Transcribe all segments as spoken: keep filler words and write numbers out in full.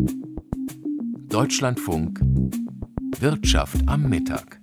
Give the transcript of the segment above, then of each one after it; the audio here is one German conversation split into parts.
Deutschlandfunk Wirtschaft am Mittag.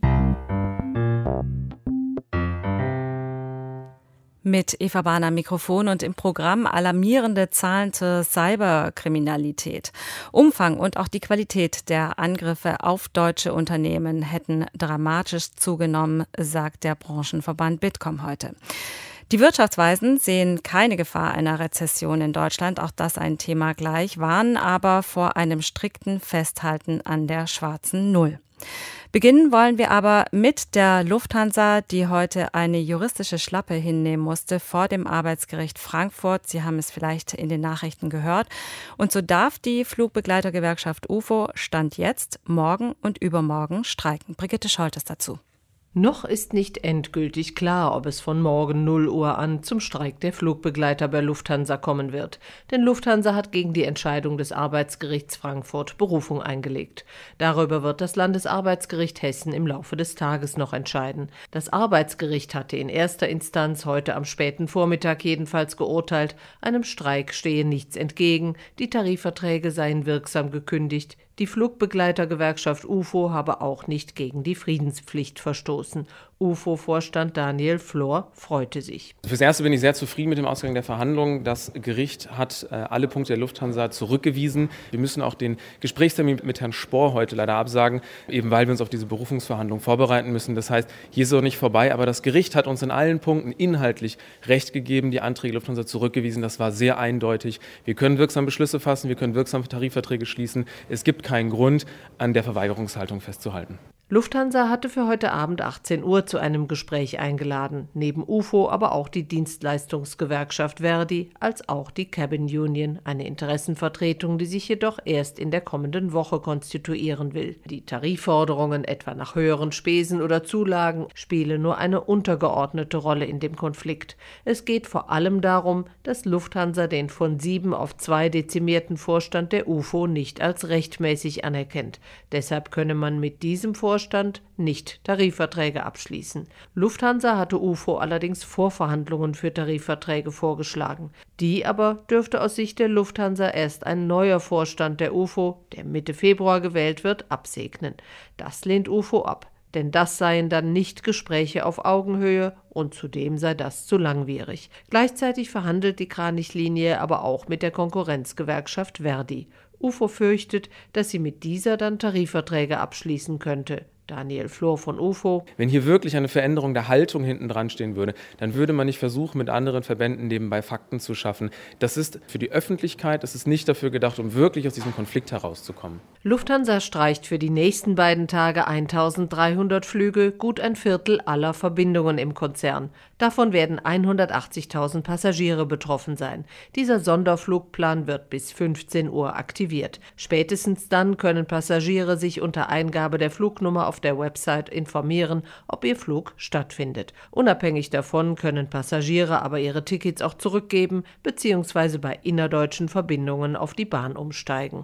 Mit Eva Bahn am Mikrofon und im Programm alarmierende Zahlen zur Cyberkriminalität. Umfang und auch die Qualität der Angriffe auf deutsche Unternehmen hätten dramatisch zugenommen, sagt der Branchenverband Bitkom heute. Die Wirtschaftsweisen sehen keine Gefahr einer Rezession in Deutschland, auch das ein Thema gleich, warnen aber vor einem strikten Festhalten an der schwarzen Null. Beginnen wollen wir aber mit der Lufthansa, die heute eine juristische Schlappe hinnehmen musste vor dem Arbeitsgericht Frankfurt. Sie haben es vielleicht in den Nachrichten gehört. Und so darf die Flugbegleitergewerkschaft U F O Stand jetzt, morgen und übermorgen streiken. Brigitte Scholtes dazu. Noch ist nicht endgültig klar, ob es von morgen null Uhr an zum Streik der Flugbegleiter bei Lufthansa kommen wird. Denn Lufthansa hat gegen die Entscheidung des Arbeitsgerichts Frankfurt Berufung eingelegt. Darüber wird das Landesarbeitsgericht Hessen im Laufe des Tages noch entscheiden. Das Arbeitsgericht hatte in erster Instanz heute am späten Vormittag jedenfalls geurteilt, einem Streik stehe nichts entgegen, die Tarifverträge seien wirksam gekündigt. Die Flugbegleitergewerkschaft U F O habe auch nicht gegen die Friedenspflicht verstoßen. U F O-Vorstand Daniel Flor freute sich. Fürs Erste bin ich sehr zufrieden mit dem Ausgang der Verhandlungen. Das Gericht hat äh, alle Punkte der Lufthansa zurückgewiesen. Wir müssen auch den Gesprächstermin mit Herrn Spohr heute leider absagen, eben weil wir uns auf diese Berufungsverhandlungen vorbereiten müssen. Das heißt, hier ist es noch nicht vorbei, aber das Gericht hat uns in allen Punkten inhaltlich Recht gegeben, die Anträge der Lufthansa zurückgewiesen. Das war sehr eindeutig. Wir können wirksam Beschlüsse fassen, wir können wirksam Tarifverträge schließen. Es gibt keinen Grund, an der Verweigerungshaltung festzuhalten. Lufthansa hatte für heute Abend achtzehn Uhr zu einem Gespräch eingeladen. Neben U F O aber auch die Dienstleistungsgewerkschaft Verdi, als auch die Cabin Union, eine Interessenvertretung, die sich jedoch erst in der kommenden Woche konstituieren will. Die Tarifforderungen, etwa nach höheren Spesen oder Zulagen, spielen nur eine untergeordnete Rolle in dem Konflikt. Es geht vor allem darum, dass Lufthansa den von sieben auf zwei dezimierten Vorstand der U F O nicht als rechtmäßig anerkennt. Deshalb könne man mit diesem Vorstand nicht Tarifverträge abschließen. Lufthansa hatte U F O allerdings Vorverhandlungen für Tarifverträge vorgeschlagen. Die aber dürfte aus Sicht der Lufthansa erst ein neuer Vorstand der U F O, der Mitte Februar gewählt wird, absegnen. Das lehnt U F O ab, denn das seien dann nicht Gespräche auf Augenhöhe und zudem sei das zu langwierig. Gleichzeitig verhandelt die Kranichlinie aber auch mit der Konkurrenzgewerkschaft Verdi. U F O fürchtet, dass sie mit dieser dann Tarifverträge abschließen könnte. Daniel Flor von U F O. Wenn hier wirklich eine Veränderung der Haltung hinten dran stehen würde, dann würde man nicht versuchen, mit anderen Verbänden nebenbei Fakten zu schaffen. Das ist für die Öffentlichkeit, das ist nicht dafür gedacht, um wirklich aus diesem Konflikt herauszukommen. Lufthansa streicht für die nächsten beiden Tage eintausenddreihundert Flüge, gut ein Viertel aller Verbindungen im Konzern. Davon werden hundertachtzigtausend Passagiere betroffen sein. Dieser Sonderflugplan wird bis fünfzehn Uhr aktiviert. Spätestens dann können Passagiere sich unter Eingabe der Flugnummer auf der Website informieren, ob ihr Flug stattfindet. Unabhängig davon können Passagiere aber ihre Tickets auch zurückgeben bzw. bei innerdeutschen Verbindungen auf die Bahn umsteigen.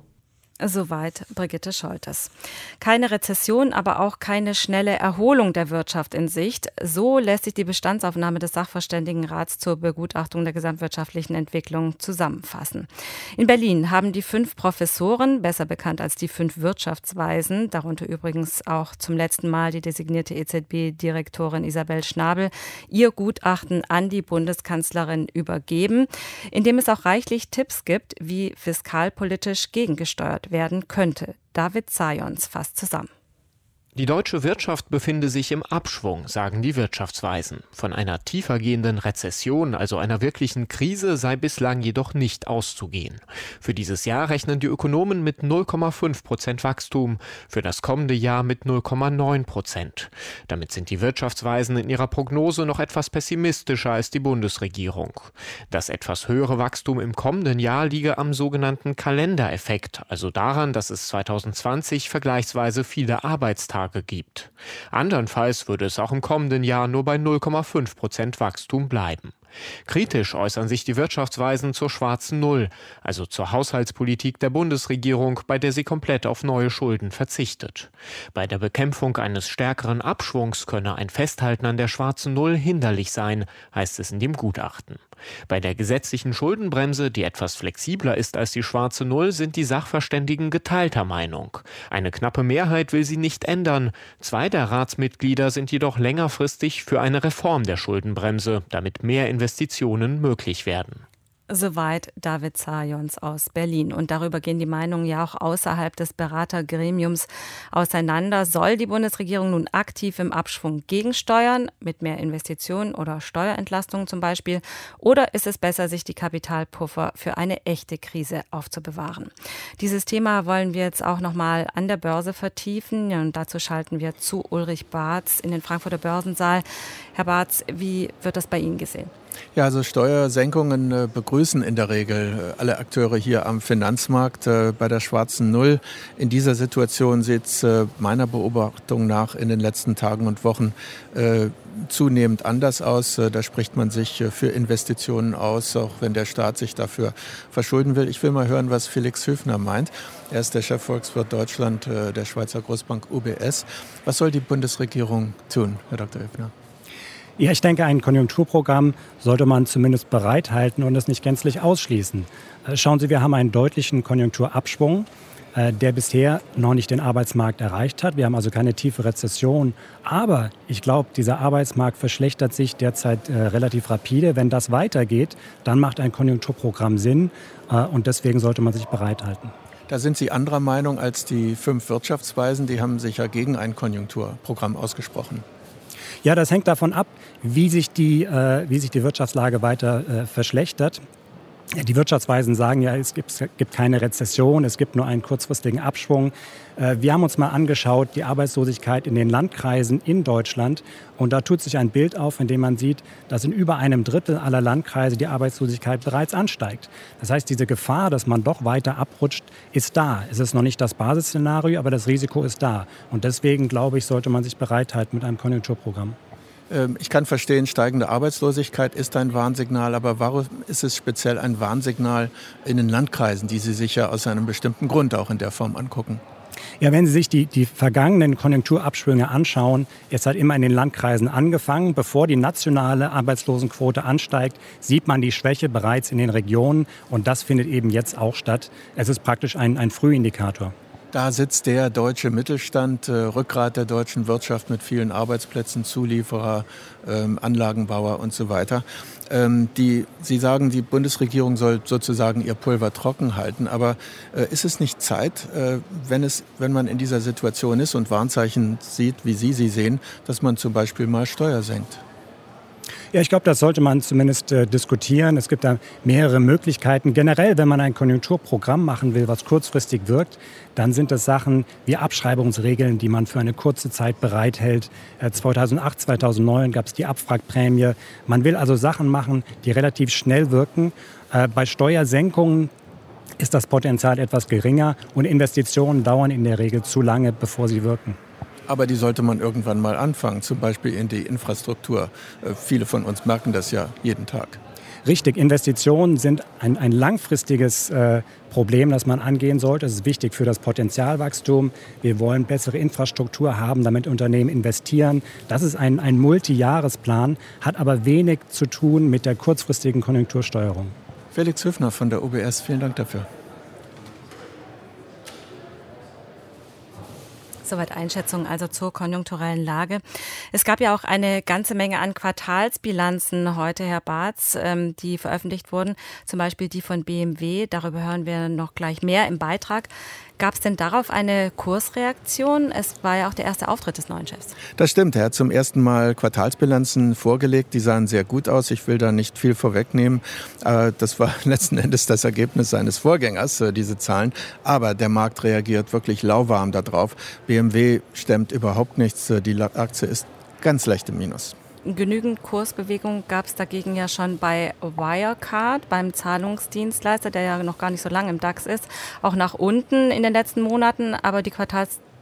Soweit Brigitte Scholtes. Keine Rezession, aber auch keine schnelle Erholung der Wirtschaft in Sicht. So lässt sich die Bestandsaufnahme des Sachverständigenrats zur Begutachtung der gesamtwirtschaftlichen Entwicklung zusammenfassen. In Berlin haben die fünf Professoren, besser bekannt als die fünf Wirtschaftsweisen, darunter übrigens auch zum letzten Mal die designierte E Z B-Direktorin Isabel Schnabel, ihr Gutachten an die Bundeskanzlerin übergeben, in dem es auch reichlich Tipps gibt, wie fiskalpolitisch gegengesteuert werden könnte. David Zajons fasst zusammen. Die deutsche Wirtschaft befinde sich im Abschwung, sagen die Wirtschaftsweisen. Von einer tiefergehenden Rezession, also einer wirklichen Krise, sei bislang jedoch nicht auszugehen. Für dieses Jahr rechnen die Ökonomen mit null Komma fünf Prozent Wachstum, für das kommende Jahr mit null Komma neun Prozent. Damit sind die Wirtschaftsweisen in ihrer Prognose noch etwas pessimistischer als die Bundesregierung. Das etwas höhere Wachstum im kommenden Jahr liege am sogenannten Kalendereffekt, also daran, dass es zweitausendzwanzig vergleichsweise viele Arbeitstage gibt. Andernfalls würde es auch im kommenden Jahr nur bei null Komma fünf Prozent Wachstum bleiben. Kritisch äußern sich die Wirtschaftsweisen zur schwarzen Null, also zur Haushaltspolitik der Bundesregierung, bei der sie komplett auf neue Schulden verzichtet. Bei der Bekämpfung eines stärkeren Abschwungs könne ein Festhalten an der schwarzen Null hinderlich sein, heißt es in dem Gutachten. Bei der gesetzlichen Schuldenbremse, die etwas flexibler ist als die schwarze Null, sind die Sachverständigen geteilter Meinung. Eine knappe Mehrheit will sie nicht ändern. Zwei der Ratsmitglieder sind jedoch längerfristig für eine Reform der Schuldenbremse, damit mehr Investitionen möglich werden. Soweit David Zajons aus Berlin. Und darüber gehen die Meinungen ja auch außerhalb des Beratergremiums auseinander. Soll die Bundesregierung nun aktiv im Abschwung gegensteuern, mit mehr Investitionen oder Steuerentlastungen zum Beispiel? Oder ist es besser, sich die Kapitalpuffer für eine echte Krise aufzubewahren? Dieses Thema wollen wir jetzt auch nochmal an der Börse vertiefen. Und dazu schalten wir zu Ulrich Barz in den Frankfurter Börsensaal. Herr Barz, wie wird das bei Ihnen gesehen? Ja, also Steuersenkungen äh, begrüßen in der Regel äh, alle Akteure hier am Finanzmarkt. Äh, bei der schwarzen Null in dieser Situation sieht es äh, meiner Beobachtung nach in den letzten Tagen und Wochen äh, zunehmend anders aus. Äh, da spricht man sich äh, für Investitionen aus, auch wenn der Staat sich dafür verschulden will. Ich will mal hören, was Felix Höfner meint. Er ist der Chefvolkswirt Deutschland äh, der Schweizer Großbank U B S. Was soll die Bundesregierung tun, Herr Doktor Höfner? Ja, ich denke, ein Konjunkturprogramm sollte man zumindest bereithalten und es nicht gänzlich ausschließen. Schauen Sie, wir haben einen deutlichen Konjunkturabschwung, der bisher noch nicht den Arbeitsmarkt erreicht hat. Wir haben also keine tiefe Rezession. Aber ich glaube, dieser Arbeitsmarkt verschlechtert sich derzeit äh, relativ rapide. Wenn das weitergeht, dann macht ein Konjunkturprogramm Sinn äh, und deswegen sollte man sich bereithalten. Da sind Sie anderer Meinung als die fünf Wirtschaftsweisen. Die haben sich ja gegen ein Konjunkturprogramm ausgesprochen. Ja, das hängt davon ab, wie sich die, äh, wie sich die Wirtschaftslage weiter äh, verschlechtert. Die Wirtschaftsweisen sagen ja, es gibt, es gibt keine Rezession, es gibt nur einen kurzfristigen Abschwung. Äh, wir haben uns mal angeschaut, die Arbeitslosigkeit in den Landkreisen in Deutschland. Und da tut sich ein Bild auf, in dem man sieht, dass in über einem Drittel aller Landkreise die Arbeitslosigkeit bereits ansteigt. Das heißt, diese Gefahr, dass man doch weiter abrutscht, ist da. Es ist noch nicht das Basisszenario, aber das Risiko ist da. Und deswegen, glaube ich, sollte man sich bereithalten mit einem Konjunkturprogramm. Ich kann verstehen, steigende Arbeitslosigkeit ist ein Warnsignal, aber warum ist es speziell ein Warnsignal in den Landkreisen, die Sie sich ja aus einem bestimmten Grund auch in der Form angucken? Ja, wenn Sie sich die, die vergangenen Konjunkturabschwünge anschauen, es hat immer in den Landkreisen angefangen. Bevor die nationale Arbeitslosenquote ansteigt, sieht man die Schwäche bereits in den Regionen und das findet eben jetzt auch statt. Es ist praktisch ein, ein Frühindikator. Da sitzt der deutsche Mittelstand, äh, Rückgrat der deutschen Wirtschaft mit vielen Arbeitsplätzen, Zulieferer, ähm, Anlagenbauer und so weiter. Ähm, die, Sie sagen, die Bundesregierung soll sozusagen ihr Pulver trocken halten. Aber äh, ist es nicht Zeit, äh, wenn, es, wenn man in dieser Situation ist und Warnzeichen sieht, wie Sie sie sehen, dass man zum Beispiel mal Steuer senkt? Ja, ich glaube, das sollte man zumindest äh, diskutieren. Es gibt da mehrere Möglichkeiten. Generell, wenn man ein Konjunkturprogramm machen will, was kurzfristig wirkt, dann sind das Sachen wie Abschreibungsregeln, die man für eine kurze Zeit bereithält. Äh, zweitausendacht, zweitausendneun gab es die Abwrackprämie. Man will also Sachen machen, die relativ schnell wirken. Äh, bei Steuersenkungen ist das Potenzial etwas geringer und Investitionen dauern in der Regel zu lange, bevor sie wirken. Aber die sollte man irgendwann mal anfangen, zum Beispiel in die Infrastruktur. Viele von uns merken das ja jeden Tag. Richtig, Investitionen sind ein, ein langfristiges äh, Problem, das man angehen sollte. Es ist wichtig für das Potenzialwachstum. Wir wollen bessere Infrastruktur haben, damit Unternehmen investieren. Das ist ein, ein Multijahresplan, hat aber wenig zu tun mit der kurzfristigen Konjunktursteuerung. Felix Höfner von der U B S, vielen Dank dafür. Soweit Einschätzungen also zur konjunkturellen Lage. Es gab ja auch eine ganze Menge an Quartalsbilanzen heute, Herr Barz, die veröffentlicht wurden. Zum Beispiel die von B M W. Darüber hören wir noch gleich mehr im Beitrag. Gab es denn darauf eine Kursreaktion? Es war ja auch der erste Auftritt des neuen Chefs. Das stimmt. Er hat zum ersten Mal Quartalsbilanzen vorgelegt. Die sahen sehr gut aus. Ich will da nicht viel vorwegnehmen. Das war letzten Endes das Ergebnis seines Vorgängers, diese Zahlen. Aber der Markt reagiert wirklich lauwarm darauf. B M W stemmt überhaupt nichts. Die Aktie ist ganz leicht im Minus. Genügend Kursbewegung gab es dagegen ja schon bei Wirecard, beim Zahlungsdienstleister, der ja noch gar nicht so lange im DAX ist, auch nach unten in den letzten Monaten. Aber die Quartals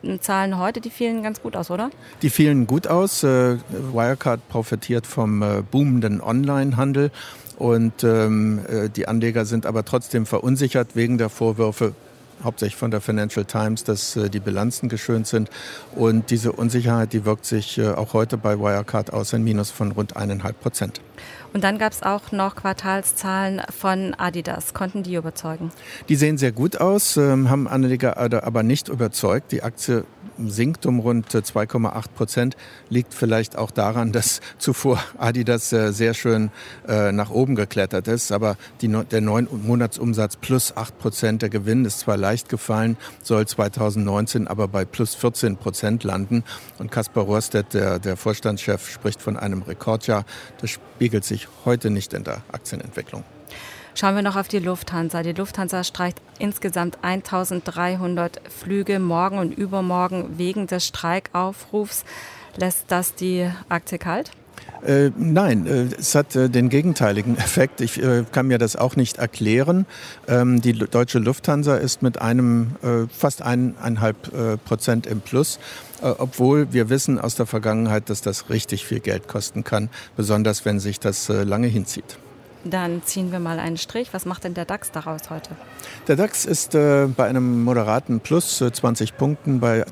Zahlen heute, die fielen ganz gut aus, oder? Die fielen gut aus. Äh, Wirecard profitiert vom äh, boomenden Onlinehandel und ähm, äh, die Anleger sind aber trotzdem verunsichert wegen der Vorwürfe, hauptsächlich von der Financial Times, dass äh, die Bilanzen geschönt sind. Und diese Unsicherheit, die wirkt sich äh, auch heute bei Wirecard aus, ein Minus von rund eineinhalb Prozent. Und dann gab es auch noch Quartalszahlen von Adidas. Konnten die überzeugen? Die sehen sehr gut aus, ähm, haben Anleger aber nicht überzeugt. Die Aktie sinkt um rund zwei Komma acht Prozent. Liegt vielleicht auch daran, dass zuvor Adidas äh, sehr schön äh, nach oben geklettert ist. Aber die, der neun Monatsumsatz plus acht Prozent, der Gewinn ist zwar leicht gefallen, soll zweitausendneunzehn aber bei plus vierzehn Prozent landen. Und Kaspar Rohrstedt, der, der Vorstandschef, spricht von einem Rekordjahr. Das spiegelt sich heute nicht in der Aktienentwicklung. Schauen wir noch auf die Lufthansa. Die Lufthansa streicht insgesamt eintausenddreihundert Flüge morgen und übermorgen wegen des Streikaufrufs. Lässt das die Aktie kalt? Äh, nein, äh, es hat äh, den gegenteiligen Effekt. Ich äh, kann mir das auch nicht erklären. Ähm, die deutsche Lufthansa ist mit einem äh, fast eineinhalb äh, Prozent im Plus, äh, obwohl wir wissen aus der Vergangenheit, dass das richtig viel Geld kosten kann, besonders wenn sich das äh, lange hinzieht. Dann ziehen wir mal einen Strich. Was macht denn der DAX daraus heute? Der DAX ist äh, bei einem moderaten Plus äh, zwanzig Punkten bei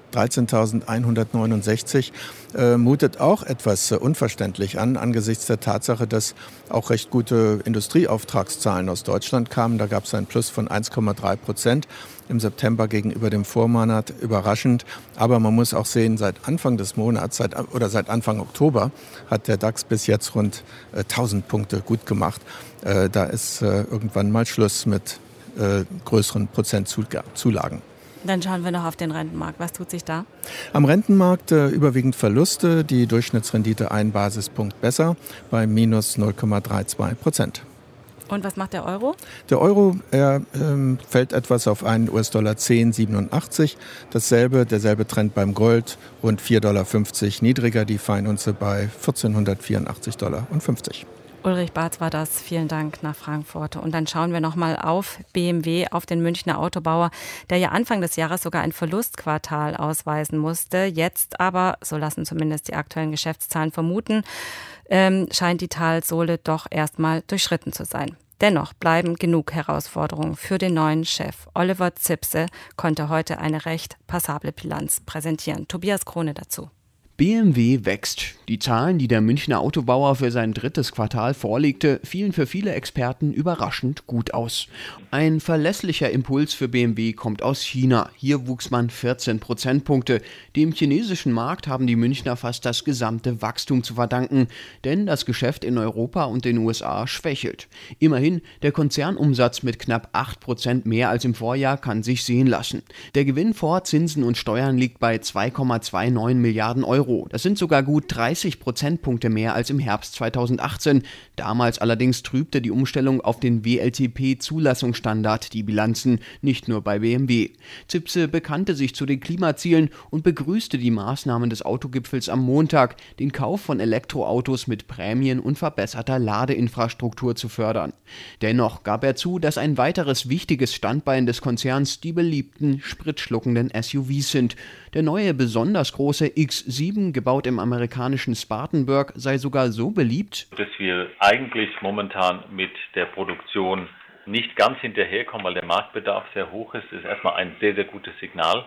dreizehntausendeinhundertneunundsechzig. Äh, mutet auch etwas äh, unverständlich an, angesichts der Tatsache, dass auch recht gute Industrieauftragszahlen aus Deutschland kamen. Da gab es einen Plus von eins Komma drei Prozent im September gegenüber dem Vormonat. Überraschend. Aber man muss auch sehen, seit Anfang des Monats seit, oder seit Anfang Oktober hat der DAX bis jetzt rund äh, tausend Punkte gut gemacht. Äh, da ist äh, irgendwann mal Schluss mit äh, größeren Prozentzulagen. Dann schauen wir noch auf den Rentenmarkt. Was tut sich da? Am Rentenmarkt äh, überwiegend Verluste. Die Durchschnittsrendite ein Basispunkt besser bei minus null Komma zweiunddreißig Prozent. Und was macht der Euro? Der Euro er, ähm, fällt etwas auf einen U S-Dollar zehn Komma siebenundachtzig. Dasselbe, derselbe Trend beim Gold, rund vier Komma fünfzig Dollar niedriger, die Feinunze bei vierzehnhundertvierundachtzig Komma fünfzig Dollar. Ulrich Barth war das. Vielen Dank nach Frankfurt. Und dann schauen wir noch mal auf B M W, auf den Münchner Autobauer, der ja Anfang des Jahres sogar ein Verlustquartal ausweisen musste. Jetzt aber, so lassen zumindest die aktuellen Geschäftszahlen vermuten, ähm, scheint die Talsohle doch erstmal durchschritten zu sein. Dennoch bleiben genug Herausforderungen für den neuen Chef. Oliver Zipse konnte heute eine recht passable Bilanz präsentieren. Tobias Krone dazu. B M W wächst. Die Zahlen, die der Münchner Autobauer für sein drittes Quartal vorlegte, fielen für viele Experten überraschend gut aus. Ein verlässlicher Impuls für B M W kommt aus China. Hier wuchs man vierzehn Prozentpunkte. Dem chinesischen Markt haben die Münchner fast das gesamte Wachstum zu verdanken, denn das Geschäft in Europa und den U S A schwächelt. Immerhin, der Konzernumsatz mit knapp acht Prozent mehr als im Vorjahr kann sich sehen lassen. Der Gewinn vor Zinsen und Steuern liegt bei zwei Komma neunundzwanzig Milliarden Euro. Das sind sogar gut dreißig Prozentpunkte mehr als im Herbst zweitausendachtzehn. Damals allerdings trübte die Umstellung auf den W L T P-Zulassungsstandard die Bilanzen, nicht nur bei B M W. Zipse bekannte sich zu den Klimazielen und begrüßte die Maßnahmen des Autogipfels am Montag, den Kauf von Elektroautos mit Prämien und verbesserter Ladeinfrastruktur zu fördern. Dennoch gab er zu, dass ein weiteres wichtiges Standbein des Konzerns die beliebten, spritschluckenden S U Vs sind. Der neue, besonders große X sieben, gebaut im amerikanischen Spartanburg, sei sogar so beliebt, dass wir eigentlich momentan mit der Produktion nicht ganz hinterherkommen, weil der Marktbedarf sehr hoch ist. Das ist erstmal ein sehr, sehr gutes Signal.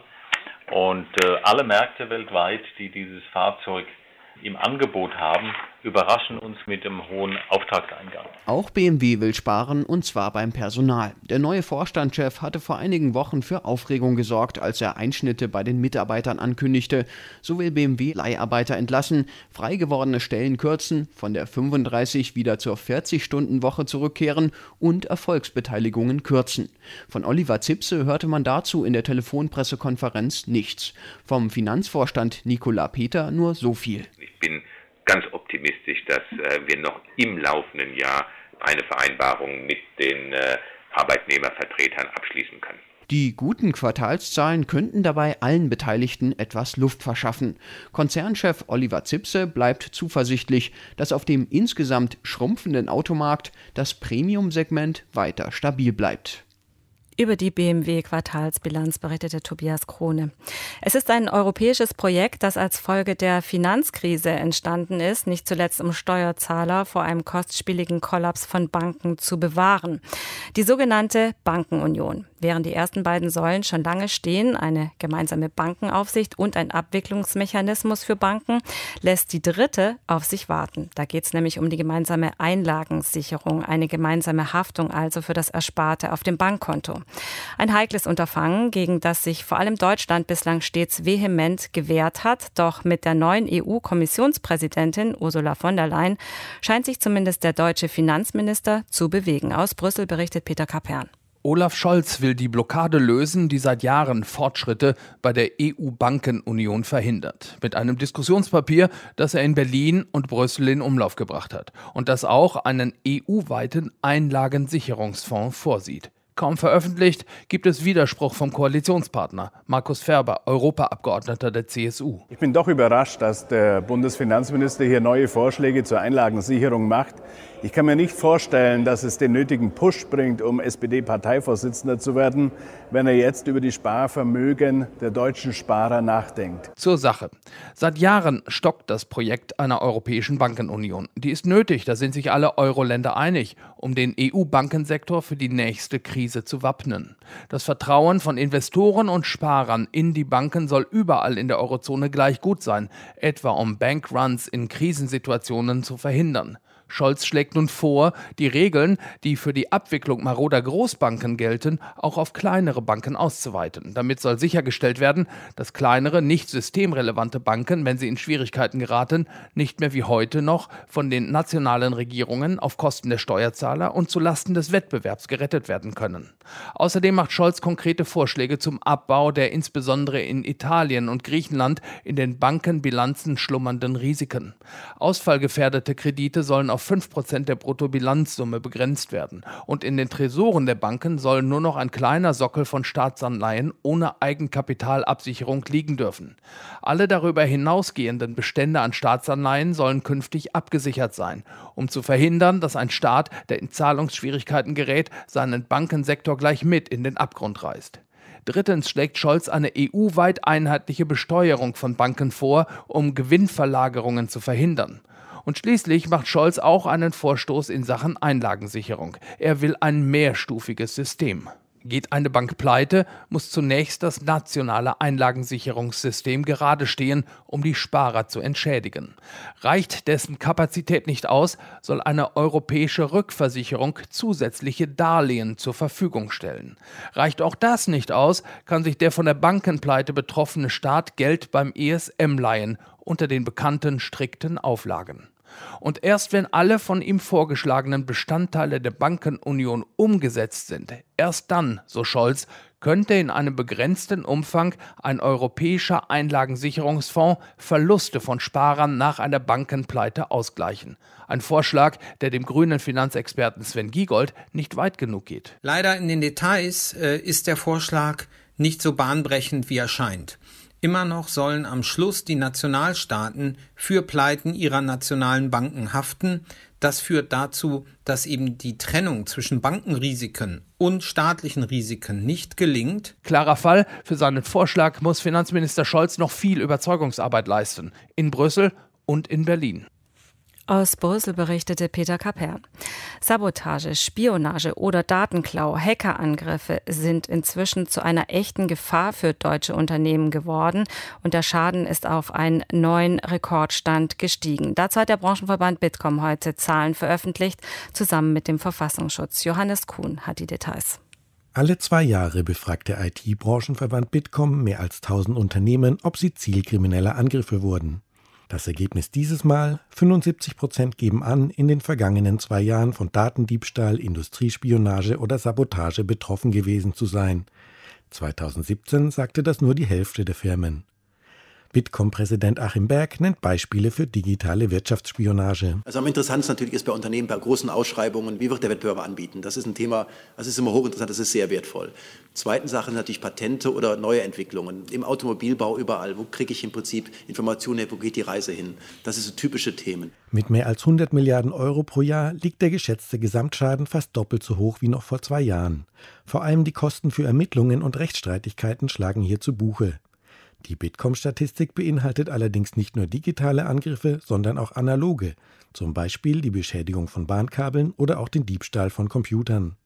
Und äh, alle Märkte weltweit, die dieses Fahrzeug im Angebot haben, überraschen uns mit dem hohen Auftragseingang. Auch B M W will sparen, und zwar beim Personal. Der neue Vorstandschef hatte vor einigen Wochen für Aufregung gesorgt, als er Einschnitte bei den Mitarbeitern ankündigte. So will B M W Leiharbeiter entlassen, frei gewordene Stellen kürzen, von der fünfunddreißig wieder zur vierzig-Stunden-Woche zurückkehren und Erfolgsbeteiligungen kürzen. Von Oliver Zipse hörte man dazu in der Telefonpressekonferenz nichts. Vom Finanzvorstand Nicolas Peter nur so viel. Ich bin ganz optimistisch, dass äh, wir noch im laufenden Jahr eine Vereinbarung mit den äh, Arbeitnehmervertretern abschließen können. Die guten Quartalszahlen könnten dabei allen Beteiligten etwas Luft verschaffen. Konzernchef Oliver Zipse bleibt zuversichtlich, dass auf dem insgesamt schrumpfenden Automarkt das Premium-Segment weiter stabil bleibt. Über die B M W-Quartalsbilanz berichtete Tobias Krone. Es ist ein europäisches Projekt, das als Folge der Finanzkrise entstanden ist, nicht zuletzt um Steuerzahler vor einem kostspieligen Kollaps von Banken zu bewahren. Die sogenannte Bankenunion. Während die ersten beiden Säulen schon lange stehen, eine gemeinsame Bankenaufsicht und ein Abwicklungsmechanismus für Banken, lässt die dritte auf sich warten. Da geht es nämlich um die gemeinsame Einlagensicherung, eine gemeinsame Haftung also für das Ersparte auf dem Bankkonto. Ein heikles Unterfangen, gegen das sich vor allem Deutschland bislang stets vehement gewehrt hat. Doch mit der neuen E U-Kommissionspräsidentin Ursula von der Leyen scheint sich zumindest der deutsche Finanzminister zu bewegen. Aus Brüssel berichtet Peter Kapern. Olaf Scholz will die Blockade lösen, die seit Jahren Fortschritte bei der E U-Bankenunion verhindert. Mit einem Diskussionspapier, das er in Berlin und Brüssel in Umlauf gebracht hat. Und das auch einen E U-weiten Einlagensicherungsfonds vorsieht. Kaum veröffentlicht, gibt es Widerspruch vom Koalitionspartner. Markus Ferber, Europaabgeordneter der C S U. Ich bin doch überrascht, dass der Bundesfinanzminister hier neue Vorschläge zur Einlagensicherung macht. Ich kann mir nicht vorstellen, dass es den nötigen Push bringt, um S P D-Parteivorsitzender zu werden, wenn er jetzt über die Sparvermögen der deutschen Sparer nachdenkt. Zur Sache. Seit Jahren stockt das Projekt einer europäischen Bankenunion. Die ist nötig, da sind sich alle Euro-Länder einig, um den E U-Bankensektor für die nächste Krise zu wappnen. Das Vertrauen von Investoren und Sparern in die Banken soll überall in der Eurozone gleich gut sein, etwa um Bankruns in Krisensituationen zu verhindern. Scholz schlägt nun vor, die Regeln, die für die Abwicklung maroder Großbanken gelten, auch auf kleinere Banken auszuweiten. Damit soll sichergestellt werden, dass kleinere, nicht systemrelevante Banken, wenn sie in Schwierigkeiten geraten, nicht mehr wie heute noch von den nationalen Regierungen auf Kosten der Steuerzahler und zulasten des Wettbewerbs gerettet werden können. Außerdem macht Scholz konkrete Vorschläge zum Abbau der insbesondere in Italien und Griechenland in den Bankenbilanzen schlummernden Risiken. Ausfallgefährdete Kredite sollen auf fünf Prozent der Bruttobilanzsumme begrenzt werden. Und in den Tresoren der Banken soll nur noch ein kleiner Sockel von Staatsanleihen ohne Eigenkapitalabsicherung liegen dürfen. Alle darüber hinausgehenden Bestände an Staatsanleihen sollen künftig abgesichert sein, um zu verhindern, dass ein Staat, der in Zahlungsschwierigkeiten gerät, seinen Bankensektor gleich mit in den Abgrund reißt. Drittens schlägt Scholz eine E U-weit einheitliche Besteuerung von Banken vor, um Gewinnverlagerungen zu verhindern. Und schließlich macht Scholz auch einen Vorstoß in Sachen Einlagensicherung. Er will ein mehrstufiges System. Geht eine Bank pleite, muss zunächst das nationale Einlagensicherungssystem gerade stehen, um die Sparer zu entschädigen. Reicht dessen Kapazität nicht aus, soll eine europäische Rückversicherung zusätzliche Darlehen zur Verfügung stellen. Reicht auch das nicht aus, kann sich der von der Bankenpleite betroffene Staat Geld beim E S M leihen, unter den bekannten strikten Auflagen. Und erst wenn alle von ihm vorgeschlagenen Bestandteile der Bankenunion umgesetzt sind, erst dann, so Scholz, könnte in einem begrenzten Umfang ein europäischer Einlagensicherungsfonds Verluste von Sparern nach einer Bankenpleite ausgleichen. Ein Vorschlag, der dem grünen Finanzexperten Sven Giegold nicht weit genug geht. Leider in den Details äh, ist der Vorschlag nicht so bahnbrechend, wie er scheint. Immer noch sollen am Schluss die Nationalstaaten für Pleiten ihrer nationalen Banken haften. Das führt dazu, dass eben die Trennung zwischen Bankenrisiken und staatlichen Risiken nicht gelingt. Klarer Fall, für seinen Vorschlag muss Finanzminister Scholz noch viel Überzeugungsarbeit leisten. In Brüssel und in Berlin. Aus Brüssel berichtete Peter Kapern. Sabotage, Spionage oder Datenklau, Hackerangriffe sind inzwischen zu einer echten Gefahr für deutsche Unternehmen geworden und der Schaden ist auf einen neuen Rekordstand gestiegen. Dazu hat der Branchenverband Bitkom heute Zahlen veröffentlicht, zusammen mit dem Verfassungsschutz. Johannes Kuhn hat die Details. Alle zwei Jahre befragt der I T-Branchenverband Bitkom mehr als tausend Unternehmen, ob sie Ziel krimineller Angriffe wurden. Das Ergebnis dieses Mal: fünfundsiebzig Prozent geben an, in den vergangenen zwei Jahren von Datendiebstahl, Industriespionage oder Sabotage betroffen gewesen zu sein. zweitausendsiebzehn sagte das nur die Hälfte der Firmen. Bitkom-Präsident Achim Berg nennt Beispiele für digitale Wirtschaftsspionage. Also am interessantesten natürlich ist bei Unternehmen, bei großen Ausschreibungen, wie wird der Wettbewerber anbieten? Das ist ein Thema, das ist immer hochinteressant, das ist sehr wertvoll. Zweite Sache sind natürlich Patente oder neue Entwicklungen. Im Automobilbau überall, wo kriege ich im Prinzip Informationen her, wo geht die Reise hin? Das sind so typische Themen. Mit mehr als hundert Milliarden Euro pro Jahr liegt der geschätzte Gesamtschaden fast doppelt so hoch wie noch vor zwei Jahren. Vor allem die Kosten für Ermittlungen und Rechtsstreitigkeiten schlagen hier zu Buche. Die Bitkom-Statistik beinhaltet allerdings nicht nur digitale Angriffe, sondern auch analoge, zum Beispiel die Beschädigung von Bahnkabeln oder auch den Diebstahl von Computern.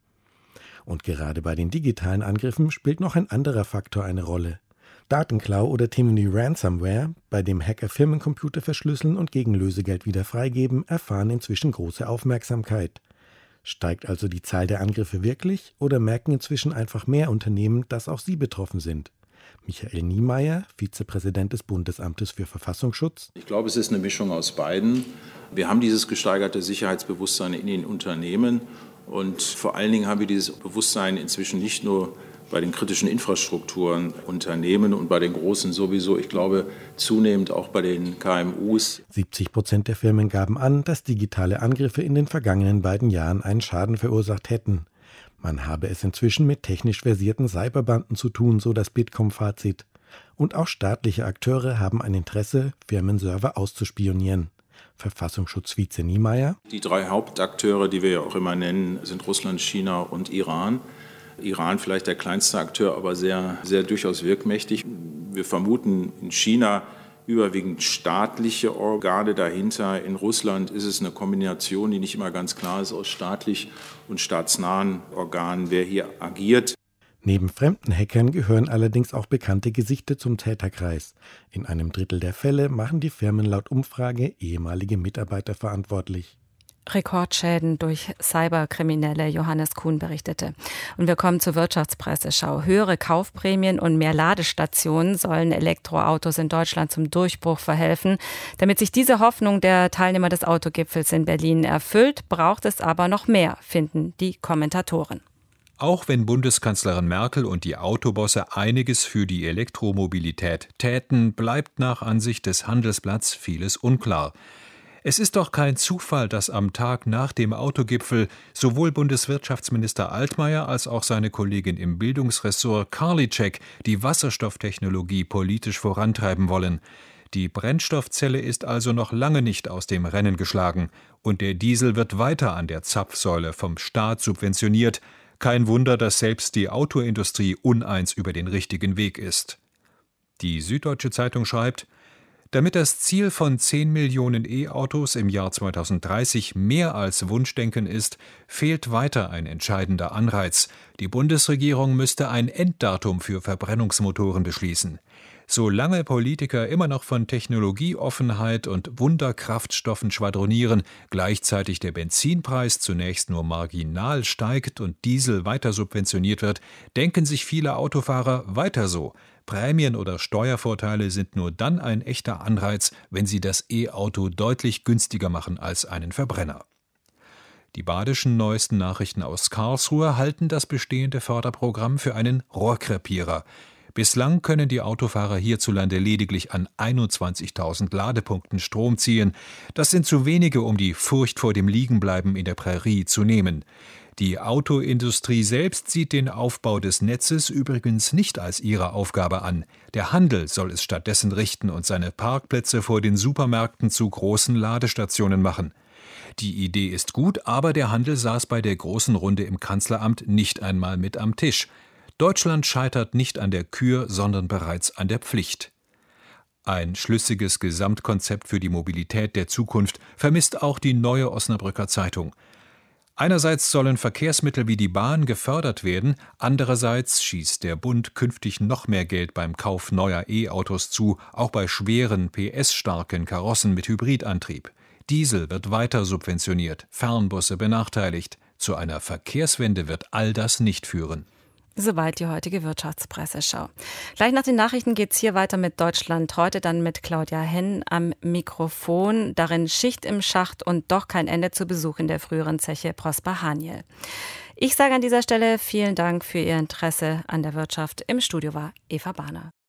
Und gerade bei den digitalen Angriffen spielt noch ein anderer Faktor eine Rolle. Datenklau oder Themen Ransomware, bei dem Hacker Firmencomputer verschlüsseln und gegen Lösegeld wieder freigeben, erfahren inzwischen große Aufmerksamkeit. Steigt also die Zahl der Angriffe wirklich oder merken inzwischen einfach mehr Unternehmen, dass auch sie betroffen sind? Michael Niemeyer, Vizepräsident des Bundesamtes für Verfassungsschutz. Ich glaube, es ist eine Mischung aus beiden. Wir haben dieses gesteigerte Sicherheitsbewusstsein in den Unternehmen und vor allen Dingen haben wir dieses Bewusstsein inzwischen nicht nur bei den kritischen Infrastrukturen, Unternehmen und bei den großen sowieso, ich glaube zunehmend auch bei den K M Us. siebzig Prozent der Firmen gaben an, dass digitale Angriffe in den vergangenen beiden Jahren einen Schaden verursacht hätten. Man habe es inzwischen mit technisch versierten Cyberbanden zu tun, so das Bitkom-Fazit. Und auch staatliche Akteure haben ein Interesse, Firmenserver auszuspionieren. Verfassungsschutz-Vize Niemeyer. Die drei Hauptakteure, die wir ja auch immer nennen, sind Russland, China und Iran. Iran vielleicht der kleinste Akteur, aber sehr, sehr durchaus wirkmächtig. Wir vermuten in China überwiegend staatliche Organe dahinter. In Russland ist es eine Kombination, die nicht immer ganz klar ist, aus staatlich und staatsnahen Organen, wer hier agiert. Neben fremden Hackern gehören allerdings auch bekannte Gesichter zum Täterkreis. In einem Drittel der Fälle machen die Firmen laut Umfrage ehemalige Mitarbeiter verantwortlich. Rekordschäden durch Cyberkriminelle, Johannes Kuhn berichtete. Und wir kommen zur Wirtschaftspresseschau. Höhere Kaufprämien und mehr Ladestationen sollen Elektroautos in Deutschland zum Durchbruch verhelfen. Damit sich diese Hoffnung der Teilnehmer des Autogipfels in Berlin erfüllt, braucht es aber noch mehr, finden die Kommentatoren. Auch wenn Bundeskanzlerin Merkel und die Autobosse einiges für die Elektromobilität täten, bleibt nach Ansicht des Handelsblatts vieles unklar. Es ist doch kein Zufall, dass am Tag nach dem Autogipfel sowohl Bundeswirtschaftsminister Altmaier als auch seine Kollegin im Bildungsressort Karliczek die Wasserstofftechnologie politisch vorantreiben wollen. Die Brennstoffzelle ist also noch lange nicht aus dem Rennen geschlagen und der Diesel wird weiter an der Zapfsäule vom Staat subventioniert. Kein Wunder, dass selbst die Autoindustrie uneins über den richtigen Weg ist. Die Süddeutsche Zeitung schreibt: Damit das Ziel von zehn Millionen E-Autos im Jahr zweitausenddreißig mehr als Wunschdenken ist, fehlt weiter ein entscheidender Anreiz. Die Bundesregierung müsste ein Enddatum für Verbrennungsmotoren beschließen. Solange Politiker immer noch von Technologieoffenheit und Wunderkraftstoffen schwadronieren, gleichzeitig der Benzinpreis zunächst nur marginal steigt und Diesel weiter subventioniert wird, denken sich viele Autofahrer weiter so. Prämien oder Steuervorteile sind nur dann ein echter Anreiz, wenn sie das E-Auto deutlich günstiger machen als einen Verbrenner. Die badischen neuesten Nachrichten aus Karlsruhe halten das bestehende Förderprogramm für einen Rohrkrepierer. Bislang können die Autofahrer hierzulande lediglich an einundzwanzigtausend Ladepunkten Strom ziehen. Das sind zu wenige, um die Furcht vor dem Liegenbleiben in der Prärie zu nehmen. Die Autoindustrie selbst sieht den Aufbau des Netzes übrigens nicht als ihre Aufgabe an. Der Handel soll es stattdessen richten und seine Parkplätze vor den Supermärkten zu großen Ladestationen machen. Die Idee ist gut, aber der Handel saß bei der großen Runde im Kanzleramt nicht einmal mit am Tisch. Deutschland scheitert nicht an der Kür, sondern bereits an der Pflicht. Ein schlüssiges Gesamtkonzept für die Mobilität der Zukunft vermisst auch die Neue Osnabrücker Zeitung. Einerseits sollen Verkehrsmittel wie die Bahn gefördert werden, andererseits schießt der Bund künftig noch mehr Geld beim Kauf neuer E-Autos zu, auch bei schweren, P S-starken Karossen mit Hybridantrieb. Diesel wird weiter subventioniert, Fernbusse benachteiligt. Zu einer Verkehrswende wird all das nicht führen. Soweit die heutige Wirtschaftspresseschau. Gleich nach den Nachrichten geht es hier weiter mit Deutschland heute, dann mit Claudia Henn am Mikrofon. Darin Schicht im Schacht und doch kein Ende zu Besuch in der früheren Zeche Prosper Haniel. Ich sage an dieser Stelle vielen Dank für Ihr Interesse an der Wirtschaft. Im Studio war Eva Bahner.